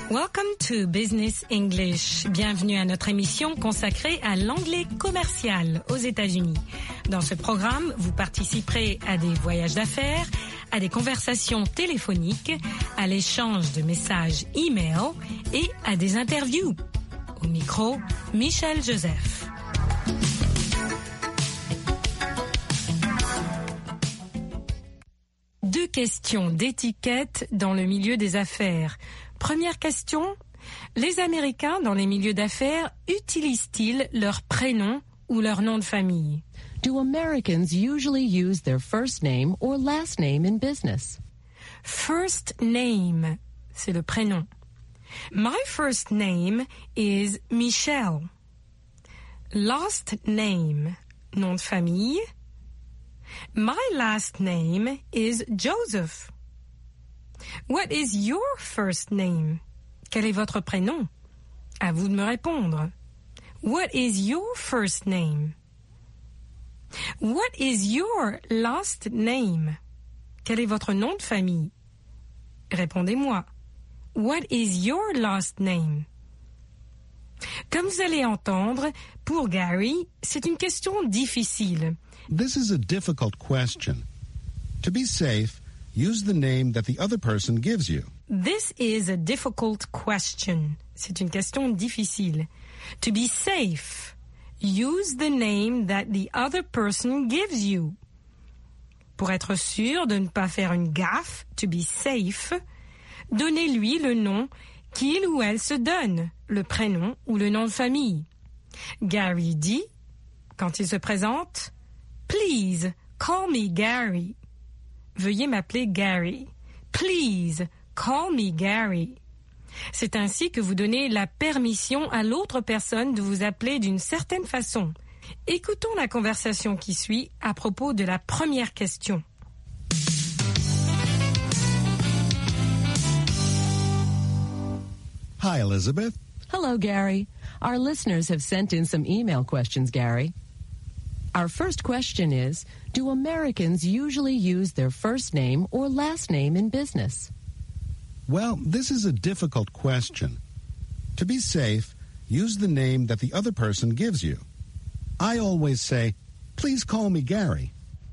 Welcome to Business English. Bienvenue à notre émission consacrée à l'anglais commercial aux États-Unis. Dans ce programme, vous participerez à des voyages d'affaires, à des conversations téléphoniques, à l'échange de messages e-mail et à des interviews. Au micro, Michel Joseph. Deux questions d'étiquette dans le milieu des affaires. Première question, les Américains dans les milieux d'affaires utilisent-ils leur prénom ou leur nom de famille? Do Americans usually use their first name or last name in business? First name, c'est le prénom. My first name is Michelle. Last name, nom de famille. My last name is Joseph. What is your first name? Quel est votre prénom? À vous de me répondre. What is your first name? What is your last name? Quel est votre nom de famille? Répondez-moi. What is your last name? Comme vous allez entendre, pour Gary, c'est une question difficile. This is a difficult question. To be safe, use the name that the other person gives you. This is a difficult question. C'est une question difficile. To be safe, use the name that the other person gives you. Pour être sûr de ne pas faire une gaffe, to be safe, donnez-lui le nom qu'il ou elle se donne, le prénom ou le nom de famille. Gary dit, quand il se présente, « Please, call me Gary ». Veuillez m'appeler Gary. Please, call me Gary. C'est ainsi que vous donnez la permission à l'autre personne de vous appeler d'une certaine façon. Écoutons la conversation qui suit à propos de la première question. Hi, Elizabeth. Hello, Gary. Our listeners have sent in some email questions, Gary. Our first question is, do Americans usually use their first name or last name in business? Well, this is a difficult question. To be safe, use the name that the other person gives you. I always say, please call me Gary.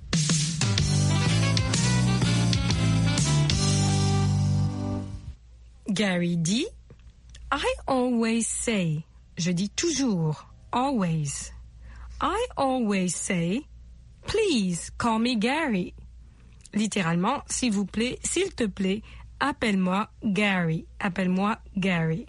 Gary dit, I always say, je dis toujours, always. I always say, please call me Gary. Littéralement, s'il vous plaît, s'il te plaît, appelle-moi Gary. Appelle-moi Gary.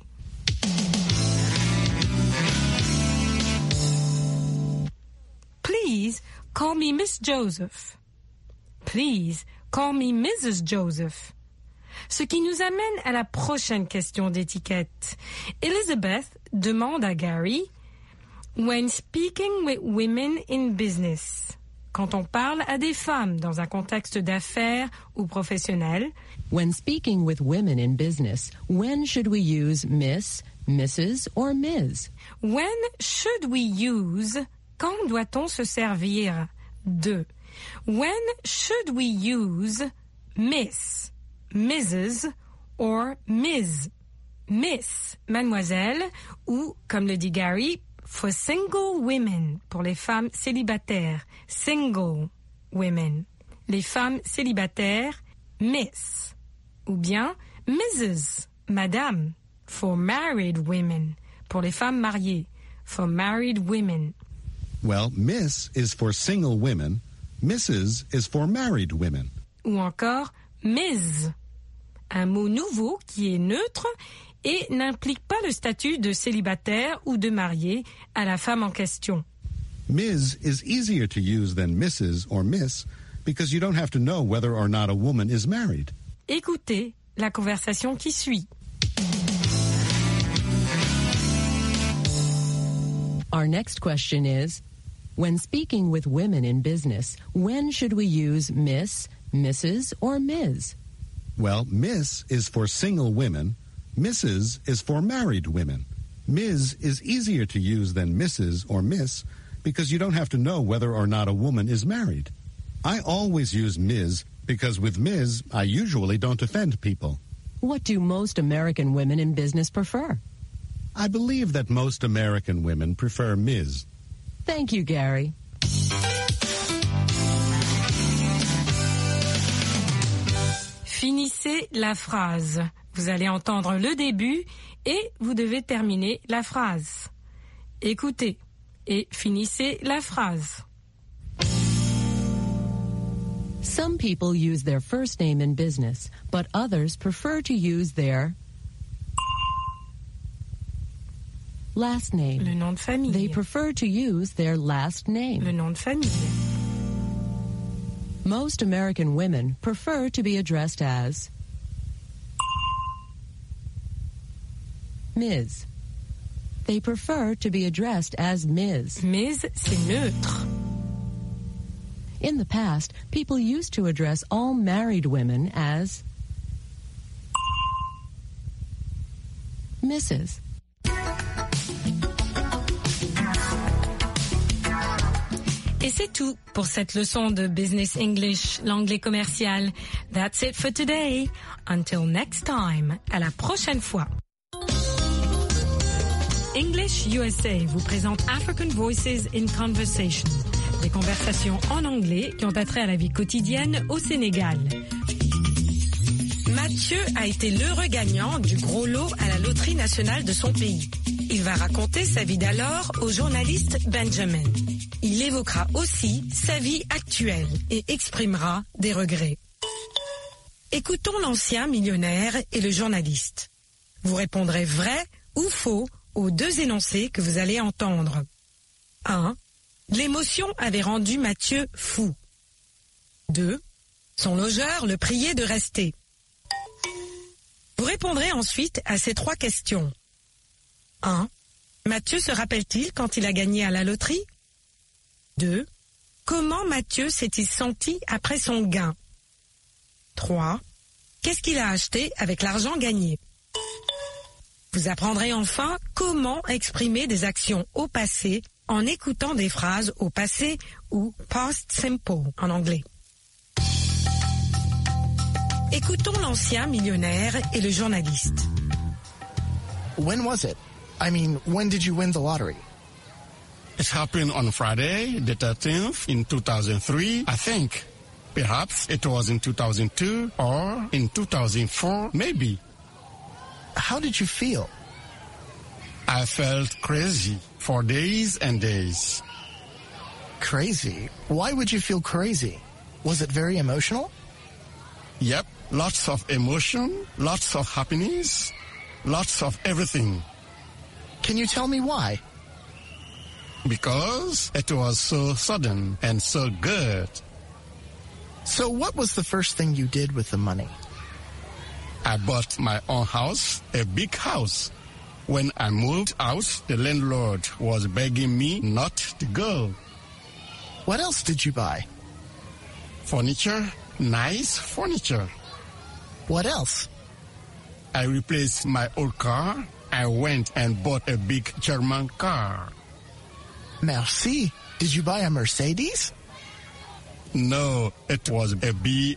Please call me Miss Joseph. Please call me Mrs. Joseph. Ce qui nous amène à la prochaine question d'étiquette. Elizabeth demande à Gary, when speaking with women in business, quand on parle à des femmes dans un contexte d'affaires ou professionnel, when speaking with women in business, when should we use Miss, Mrs. or Ms? When should we use, quand doit-on se servir de? When should we use Miss, Mrs. or Ms? Miss, mademoiselle, ou, comme le dit Gary, for single women, pour les femmes célibataires, single women. Les femmes célibataires, Miss. Ou bien Mrs., madame, for married women, pour les femmes mariées, for married women. Well, Miss is for single women, Mrs. is for married women. Ou encore Ms., un mot nouveau qui est neutre et n'implique pas le statut de célibataire ou de marié à la femme en question. Ms. is easier to use than Mrs. or Miss because you don't have to know whether or not a woman is married. Écoutez la conversation qui suit. Our next question is, when speaking with women in business, when should we use Miss, Mrs. or Ms? Well, Miss is for single women, Mrs. is for married women. Ms. is easier to use than Mrs. or Miss because you don't have to know whether or not a woman is married. I always use Ms. because with Ms. I usually don't offend people. What do most American women in business prefer? I believe that most American women prefer Ms. Thank you, Gary. Finissez la phrase. Vous allez entendre le début et vous devez terminer la phrase. Écoutez et finissez la phrase. Some people use their first name in business, but others prefer to use their last name. Le nom de famille. They prefer to use their last name. Le nom de famille. Most American women prefer to be addressed as Ms. They prefer to be addressed as Ms. Ms, c'est neutre. In the past, people used to address all married women as Mrs. Et c'est tout pour cette leçon de Business English, l'anglais commercial. That's it for today. Until next time. À la prochaine fois. English USA vous présente African Voices in Conversation. Des conversations en anglais qui ont attrait à la vie quotidienne au Sénégal. Mathieu a été l'heureux gagnant du gros lot à la loterie nationale de son pays. Il va raconter sa vie d'alors au journaliste Benjamin. Il évoquera aussi sa vie actuelle et exprimera des regrets. Écoutons l'ancien millionnaire et le journaliste. Vous répondrez vrai ou faux aux deux énoncés que vous allez entendre. 1. L'émotion avait rendu Mathieu fou. 2. Son logeur le priait de rester. Vous répondrez ensuite à ces trois questions. 1. Mathieu se rappelle-t-il quand il a gagné à la loterie? 2. Comment Mathieu s'est-il senti après son gain? 3. Qu'est-ce qu'il a acheté avec l'argent gagné? Vous apprendrez enfin comment exprimer des actions au passé en écoutant des phrases au passé ou past simple en anglais. Écoutons l'ancien millionnaire et le journaliste. When was it? I mean, when did you win the lottery? It happened on Friday, the 13th, in 2003, I think. Perhaps it was in 2002 or in 2004, maybe. How did you feel? I felt crazy for days and days. Crazy? Why would you feel crazy? Was it very emotional? Yep, lots of emotion, lots of happiness, lots of everything. Can you tell me why? Because it was so sudden and so good. So what was the first thing you did with the money? I bought my own house, a big house. When I moved out, the landlord was begging me not to go. What else did you buy? Furniture, nice furniture. What else? I replaced my old car. I went and bought a big German car. Merci. Did you buy a Mercedes? No, it was a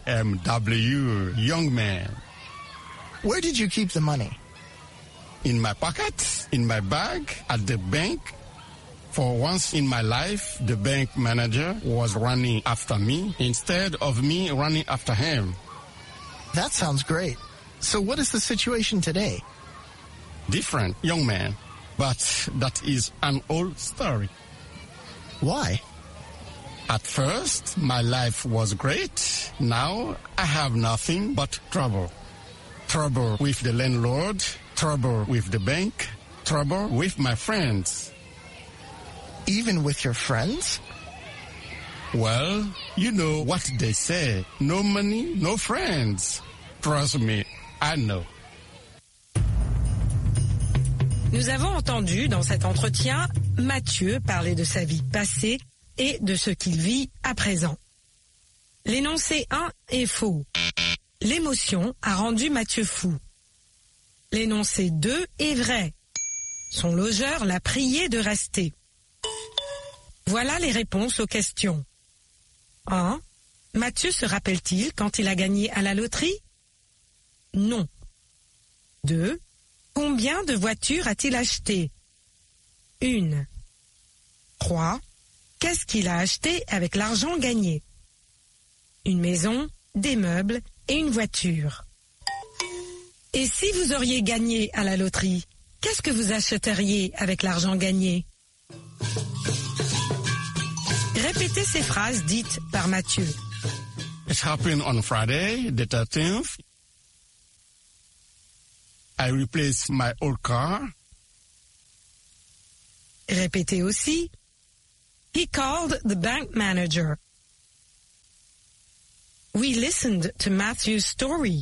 BMW, young man. Where did you keep the money? In my pocket, in my bag, at the bank. For once in my life, the bank manager was running after me instead of me running after him. That sounds great. So what is the situation today? Different, young man. But that is an old story. Why? At first, my life was great. Now, I have nothing but trouble. Trouble with the landlord, trouble with the bank, trouble with my friends. Even with your friends? Well, you know what they say. No money, no friends. Trust me, I know. Nous avons entendu dans cet entretien Mathieu parler de sa vie passée et de ce qu'il vit à présent. L'énoncé 1 est faux. L'émotion a rendu Mathieu fou. L'énoncé 2 est vrai. Son logeur l'a prié de rester. Voilà les réponses aux questions. 1. Mathieu se rappelle-t-il quand il a gagné à la loterie? Non. 2. Combien de voitures a-t-il acheté? 1. 3. Qu'est-ce qu'il a acheté avec l'argent gagné? Une maison, des meubles et une voiture. Et si vous auriez gagné à la loterie, qu'est-ce que vous achèteriez avec l'argent gagné? Répétez ces phrases dites par Mathieu. It happened on Friday, the 13th. I replaced my old car. Répétez aussi. He called the bank manager. We listened to Matthew's story.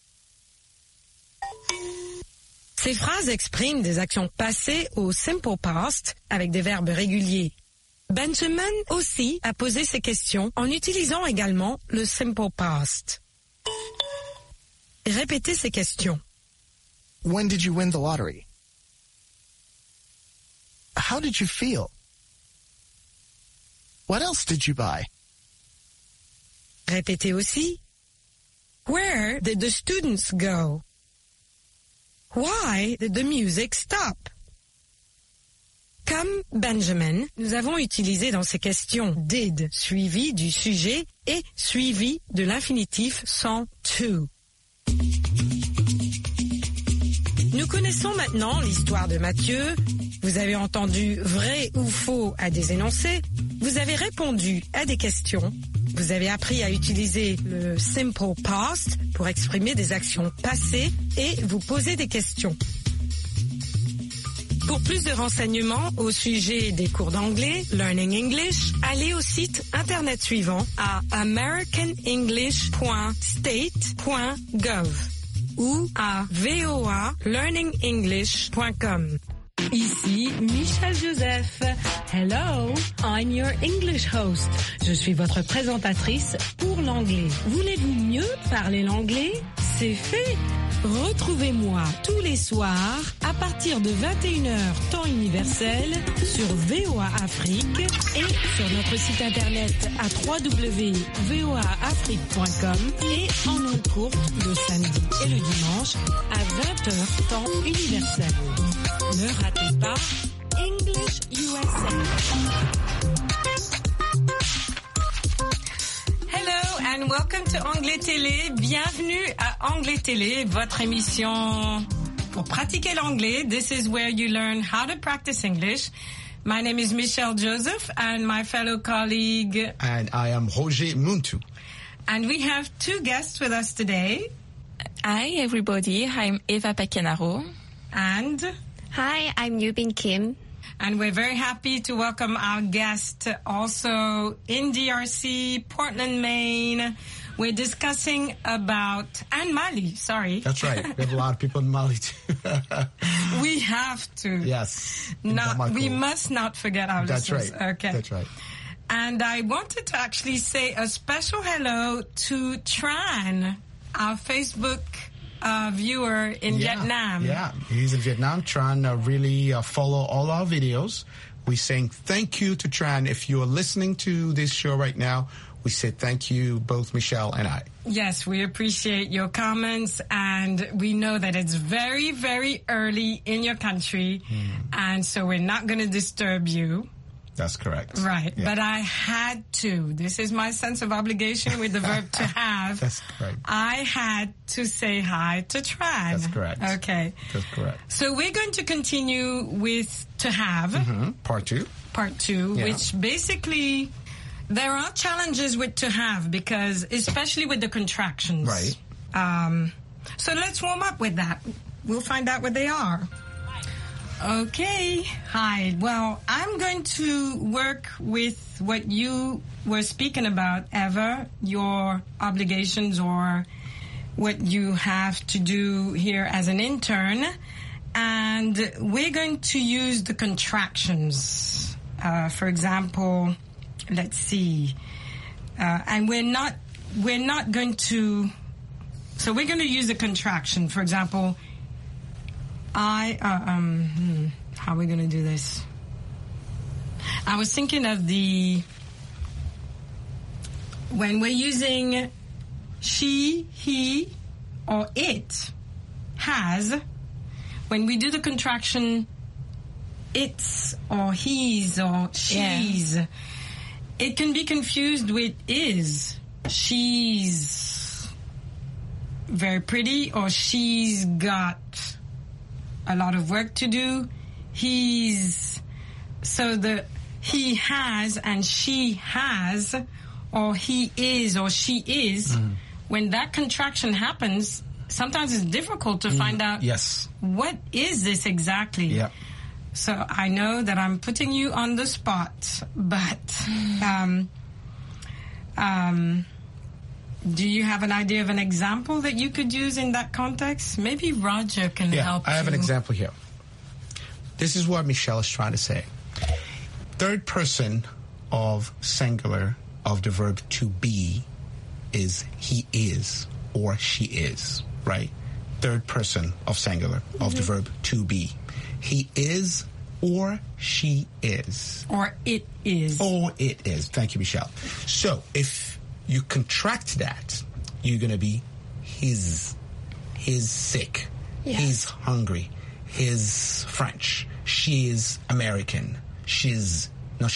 Ces phrases expriment des actions passées au simple past avec des verbes réguliers. Benjamin aussi a posé ces questions en utilisant également le simple past. Répétez ces questions. When did you win the lottery? How did you feel? What else did you buy? Répétez aussi. Where did the students go? Why did the music stop? Comme Benjamin, nous avons utilisé dans ces questions did suivi du sujet et suivi de l'infinitif sans to. Nous connaissons maintenant l'histoire de Mathieu. Vous avez entendu vrai ou faux à des énoncés. Vous avez répondu à des questions. Vous avez appris à utiliser le simple past pour exprimer des actions passées et vous poser des questions. Pour plus de renseignements au sujet des cours d'anglais, Learning English, allez au site internet suivant à americanenglish.state.gov ou à voalearningenglish.com. Ici Michel Joseph. Hello, I'm your English host. Je suis votre présentatrice pour l'anglais. Voulez-vous mieux parler l'anglais? C'est fait. Retrouvez-moi tous les soirs à partir de 21h temps universel sur VOA Afrique et sur notre site internet à www.voaafrique.com et en ondes courtes le samedi et le dimanche à 20h temps universel. Ne ratez pas English USA. Hello and welcome to Anglais Télé. Bienvenue à Anglais Télé, votre émission pour pratiquer l'anglais. This is where you learn how to practice English. My name is Michelle Joseph and my fellow colleague. And I am Roger Muntu. And we have two guests with us today. Hi everybody, I'm Eva Pacanaro. And hi, I'm Yubin Kim. And we're very happy to welcome our guest also in DRC, Portland, Maine. We're discussing about, and Mali, sorry. That's right. We have a lot of people in Mali too. We have to. Yes. We must not forget our listeners. That's right. Okay. That's right. And I wanted to actually say a special hello to Tran, our Facebook viewer in Vietnam. Yeah, he's in Vietnam. Tran really follow all our videos. We're saying thank you to Tran. If you are listening to this show right now, we say thank you, both Michelle and I. Yes, we appreciate your comments, and we know that it's very, very early in your country, and so we're not going to disturb you. That's correct. Right, yeah. But I had to. This is my sense of obligation with the verb to have. That's correct. I had to say hi to Tran. That's correct. Okay. That's correct. So we're going to continue with to have. Part two. Part two, which basically there are challenges with to have because especially with the contractions. Right. So let's warm up with that. We'll find out what they are. Okay. Hi. Well, I'm going to work with what you were speaking about, Eva, your obligations or what you have to do here as an intern. And we're going to use the contractions. For example, let's see. And we're not going to, so we're going to use the contraction. For example, how are we going to do this? I was thinking of when we're using she, he, or it, has, when we do the contraction, it's or he's or she's, it can be confused with is. She's very pretty, or she's got a lot of work to do. He's, so the he has and she has, or he is or she is, when that contraction happens, sometimes it's difficult to find out what is this exactly. Yeah. So I know that I'm putting you on the spot, but do you have an idea of an example that you could use in that context? Maybe Roger can help I have you. an example here. This is what Michelle is trying to say. Third person of singular of the verb to be is he is or she is, right? Third person of singular of the verb to be. He is or she is. Or it is. Or it is. Thank you, Michelle. So if you contract that, you're going to be his. He's sick. Yeah. He's hungry. He's French. She is American. She is.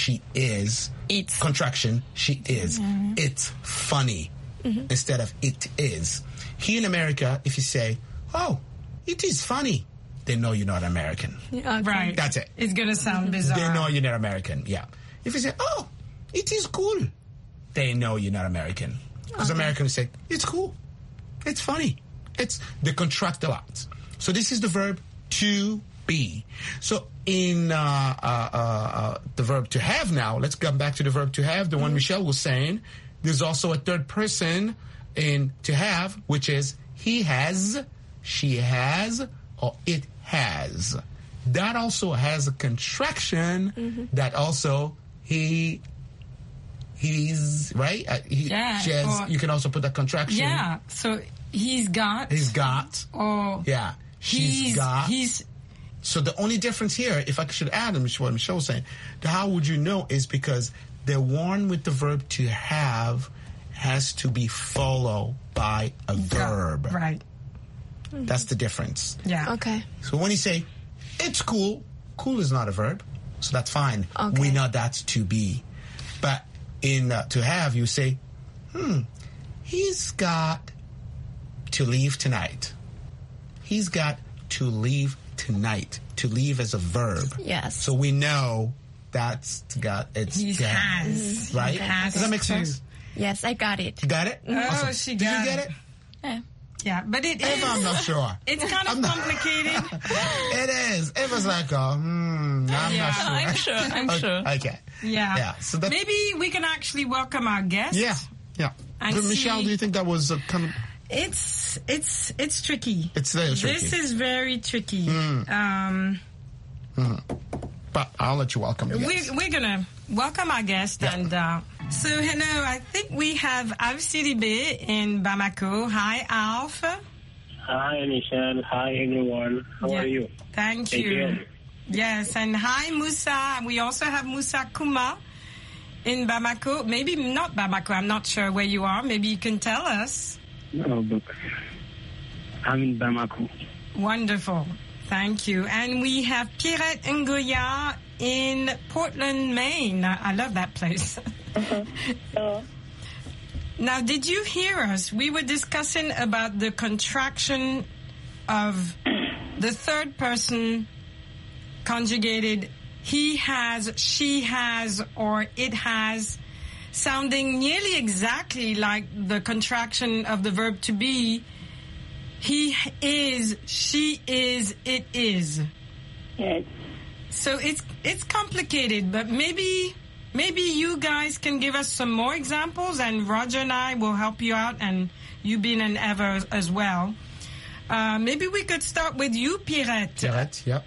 It's. Contraction. She is. It's funny instead of it is. Here in America, if you say, oh, it is funny, they know you're not American. Okay. Right. That's it. It's going to sound bizarre. They know you're not American, yeah. If you say, oh, it is cool, they know you're not American. Because Americans say, it's cool, it's funny. They contract a lot. So this is the verb to be. So in the verb to have now, let's come back to the verb to have, the one Michelle was saying. There's also a third person in to have, which is he has, she has, or it has. That also has a contraction that also he's, right? She has, you can also put that contraction. Yeah, so he's got. He's got. Or yeah, she's got. He's. So the only difference here, if I should add, what Michelle was saying, how would you know is because the one with the verb to have has to be followed by a verb. Right. That's the difference. Yeah. Okay. So when you say, it's cool, cool is not a verb, so that's fine. Okay. We know that's to be. But in to have, you say, he's got to leave tonight. He's got to leave tonight. To leave as a verb. Yes. So we know that's got, it's He got, has. right? Has. Does that make sense? Yes, I got it. You got it? Oh, Awesome. she Did got you get it. it? Yeah. Yeah, but it is. Eva, I'm not sure. It's kind of complicated. It is. It was like, I'm not sure. I'm sure. Okay. Yeah. Yeah. So that, maybe we can actually welcome our guest. yeah. And But Michelle, see- do you think that was a kind of... It's tricky. It's very tricky. This is very tricky. But I'll let you welcome the guest. We're gonna welcome our guest, and so hello. I think we have Alf Sidibé in Bamako. Hi, Alf. Hi, Michelle. Hi, everyone. How are you? Thank you. Yes, and hi, Musa. We also have Musa Kuma in Bamako. Maybe not Bamako. I'm not sure where you are. Maybe you can tell us. No, but I'm in Bamako. Wonderful. Thank you. And we have Pierrette Ngoya in Portland, Maine. I love that place. Now, did you hear us? We were discussing about the contraction of the third person conjugated he has, she has, or it has, sounding nearly exactly like the contraction of the verb to be. He is, she is, it is. Yes. So it's complicated, but maybe you guys can give us some more examples, and Roger and I will help you out, and you, Bin and Eva as well. Maybe we could start with you, Pierrette. Pierrette, yep.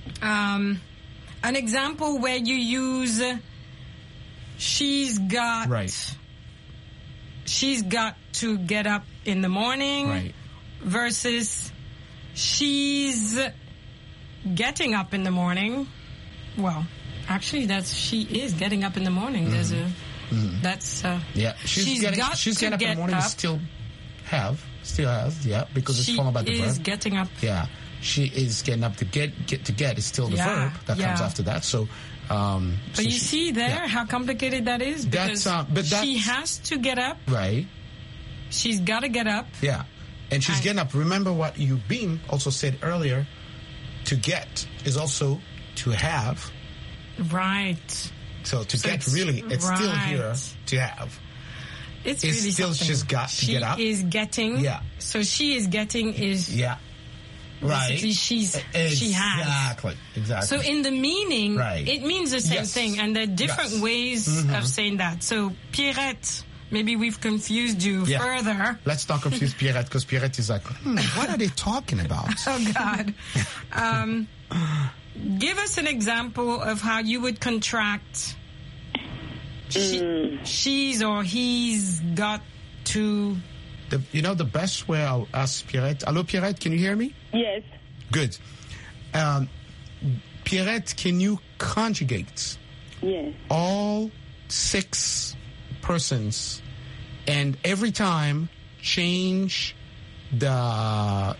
An example where you use she's got to get up in the morning. Right. Versus she's getting up in the morning. Well, actually, she is getting up in the morning. There's a that's yeah. She's getting up in the morning. up. Still have, still has, yeah, because it's formed by the verb. She is getting up. Yeah, she is getting up. To get is still the verb that comes after that. So, but you see there how complicated that is, because she has to get up. Right. She's got to get up. Yeah, and she's getting up. Remember what Eubin also said earlier. To get is also to have. Right. So get really, it's still here to have. It's really still something. She's got to get up. She is getting. Yeah. So she is getting is. Yeah. Right. She has. Exactly. So in the meaning, it means the same thing, and there are different ways of saying that. So Pierrette, maybe we've confused you further. Let's not confuse Pierrette, because Pierrette is like, what are they talking about? Oh God. Give us an example of how you would contract she's or he's got to. The best way I'll ask Pierrette. Hello, Pierrette, can you hear me? Yes. Good. Pierrette, can you conjugate all 6 persons and every time change the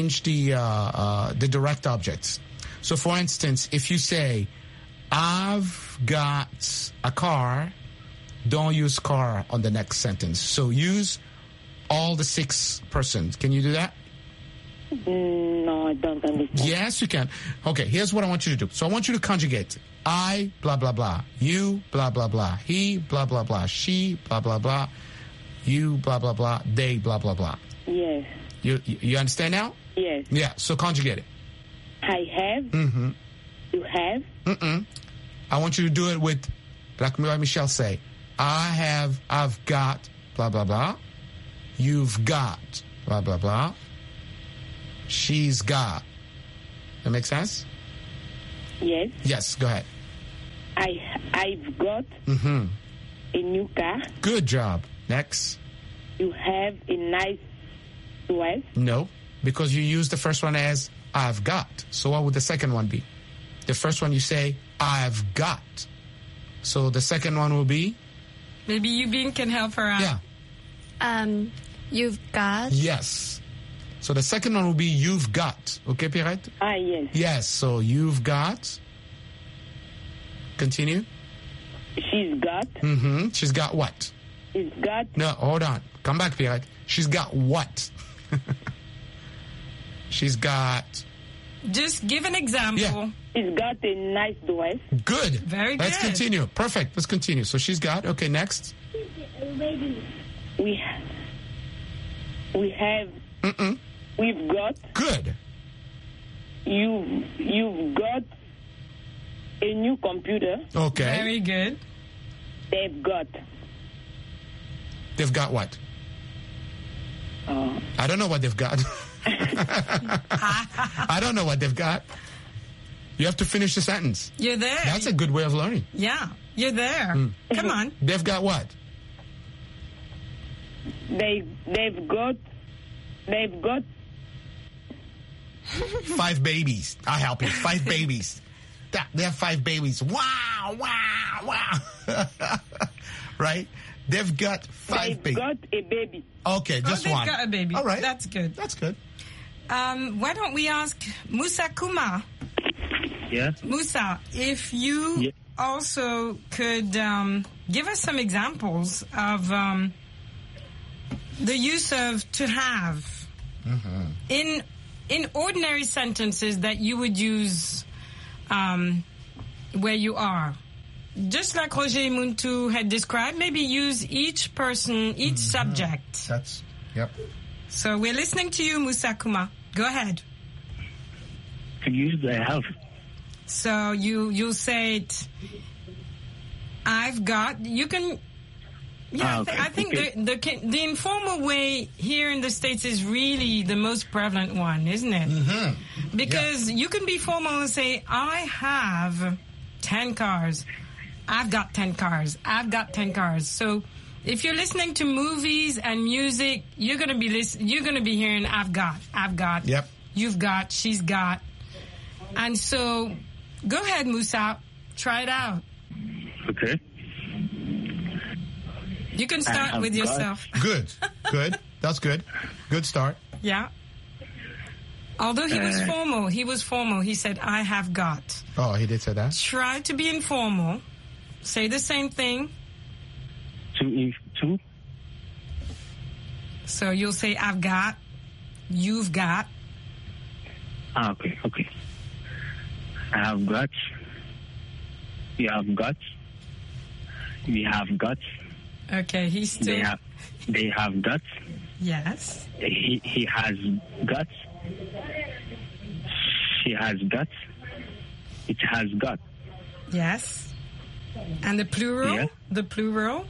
direct objects? So, for instance, if you say, I've got a car, don't use car on the next sentence. So use all the 6 persons. Can you do that? No, I don't understand. Yes, you can. Okay, here's what I want you to do. So I want you to conjugate. I, blah, blah, blah. You, blah, blah, blah. He, blah, blah, blah. She, blah, blah, blah. You, blah, blah, blah. They, blah, blah, blah. Yes. You understand now? Yes. Yeah, so conjugate it. I have. Mm-hmm. You have. Mm-mm. I want you to do it with, like Michelle say, I've got, blah, blah, blah. You've got, blah, blah, blah. She's got. That make sense? Yes. Yes, go ahead. I've got a new car. Good job. Next. You have a nice dress. No, because you used the first one as I've got. So what would the second one be? The first one you say, I've got. So the second one will be? Maybe Eubin can help her out. Yeah. You've got. Yes. So the second one will be you've got. Okay, Pierrette? Yes. Yes, so you've got. Continue. She's got. She's got what? She's got. No, hold on. Come back, Pierrette. She's got what? She's got. Just give an example. Yeah. She's got a nice dress. Good. Very good. Let's continue. Perfect. Let's continue. So she's got. Okay, next. We have. We've got. Good. You've got a new computer. Okay. Very good. They've got. They've got what? I don't know what they've got. I don't know what they've got. You have to finish the sentence. You're there. That's a good way of learning. Yeah, you're there. Come on. They've got what? They've got 5 babies. I'll help you. 5 babies. They have 5 babies. Wow, wow, wow. Right? They've got 5 babies. They've got a baby. Okay, just one. They've got a baby. All right. That's good. That's good. Why don't we ask Musa Kuma? Yes. Musa, if you also could give us some examples of the use of to have in ordinary sentences that you would use where you are. Just like Roger Muntu had described, maybe use each person, each subject. That's, yep. So we're listening to you, Musa Kuma. Go ahead. To use I have. So you'll say it, I've got, you can, okay. I think the informal way here in the States is really the most prevalent one, isn't it? Because you can be formal and say, I have 10 cars. I've got 10 cars. I've got 10 cars. So if you're listening to movies and music, you're going to be hearing I've got. Yep. You've got, she's got. And so go ahead, Musa. Try it out. Okay. You can start with yourself. Good. That's good. Good start. Yeah. Although he was formal. He said, I have got. Oh, he did say that? Try to be informal. Say the same thing. Two. So you'll say, I've got. You've got. Okay. I have got. You have got. We have got. Okay, he's still... They have got. Yes. He has got. She has got. It has got. Yes. And the plural? Yeah. The plural?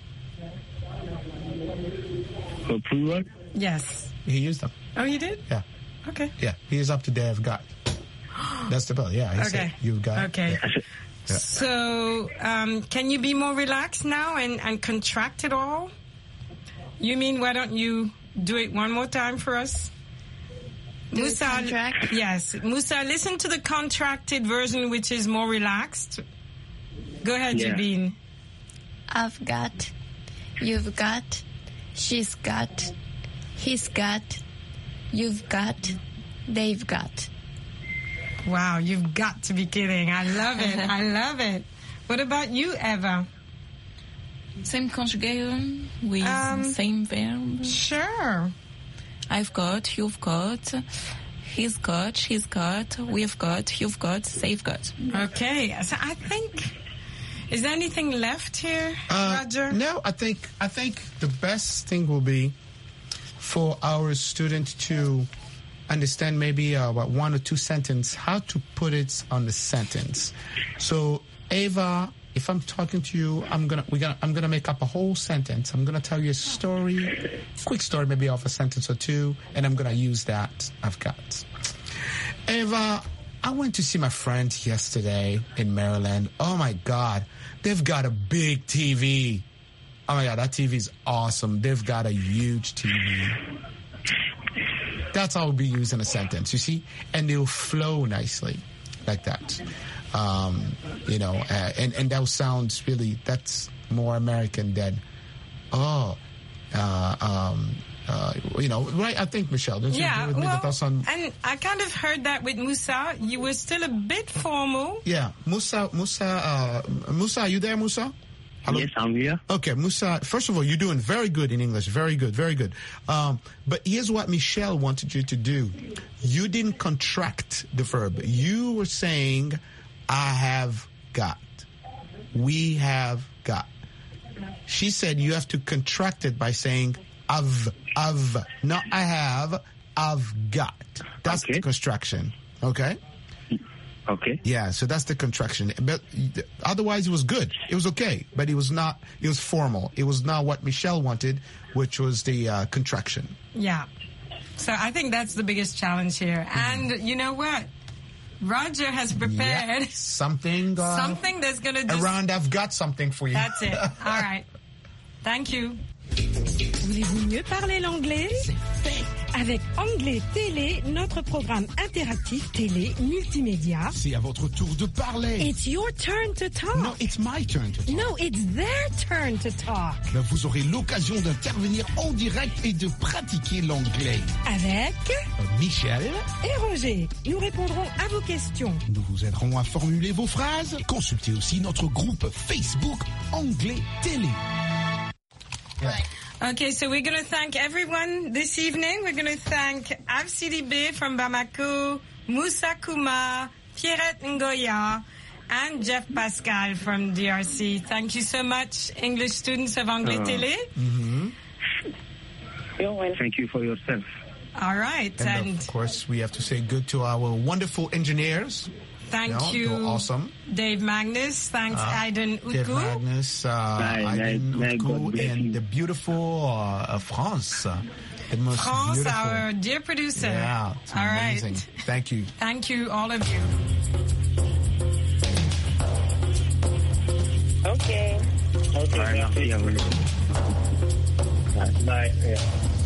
The plural? Yes. He used them. Oh, you did? Yeah. Okay. Yeah, he is up to they have got. That's the bill. Yeah, he said you've got. Okay. Yeah. Yeah. So, can you be more relaxed now and contract it all? You mean, why don't you do it one more time for us? Musa, contract? Yes. Musa, listen to the contracted version, which is more relaxed. Go ahead, Yeah. Jabin. I've got. You've got. She's got. He's got. You've got. They've got. Wow, you've got to be kidding. I love it. I love it. What about you, Eva? Same conjugation with same verb. Sure. I've got, you've got, he's got, she's got, we've got, you've got, they've got. Okay, so I think, is there anything left here, Roger? No, I think the best thing will be for our student to understand maybe about one or two sentences, how to put it on the sentence. So, Eva, if I'm talking to you, I'm gonna make up a whole sentence. I'm gonna tell you a story, quick story, maybe of a sentence or two, and I'm gonna use that I've got. Eva, I went to see my friend yesterday in Maryland. Oh my God, they've got a big TV. Oh my God, that TV is awesome. They've got a huge TV. That's how we'll be using a sentence, you see? And they'll flow nicely like that. And that sounds really, that's more American than, right? I think, Michelle, don't you agree with me that that's on? And I kind of heard that with Musa. You were still a bit formal. Yeah, Musa, are you there, Musa? Hello? Yes, I'm here. Okay, Musa, first of all, you're doing very good in English. Very good, very good. But here's what Michelle wanted you to do. You didn't contract the verb. You were saying, I have got. We have got. She said you have to contract it by saying, I've. Not I have, I've got. That's the construction. Okay? Okay. Yeah, so that's the contraction. But otherwise, it was good. It was okay, but it was formal. It was not what Michelle wanted, which was the contraction. Yeah. So I think that's the biggest challenge here. And you know what? Roger has prepared something that's going to do... Around, I've got something for you. That's it. All right. Thank you. Voulez-vous mieux parler l'anglais? C'est fait. Avec Anglais Télé, notre programme interactif télé multimédia. C'est à votre tour de parler. It's your turn to talk. No, it's my turn to talk. No, it's their turn to talk. Ben, vous aurez l'occasion d'intervenir en direct et de pratiquer l'anglais. Avec Michel et Roger. Nous répondrons à vos questions. Nous vous aiderons à formuler vos phrases. Consultez aussi notre groupe Facebook Anglais Télé. Right. Okay, so we're going to thank everyone this evening. We're going to thank Sidibé from Bamako, Musa Kumar, Pierrette Ngoya, and Jeff Pascal from DRC. Thank you so much, English students of Anglais Télé. Mm-hmm. Thank you for yourself. All right. And of course, we have to say good to our wonderful engineers. Thank you. They're awesome. Dave Magnus. Thanks, Aiden Utku. Dave Magnus, Aiden Utku, and the beautiful France. The most France, beautiful. our dear producer. Yeah, it's all amazing. Right. Thank you. Thank you, all of you. Okay. Bye. Yeah.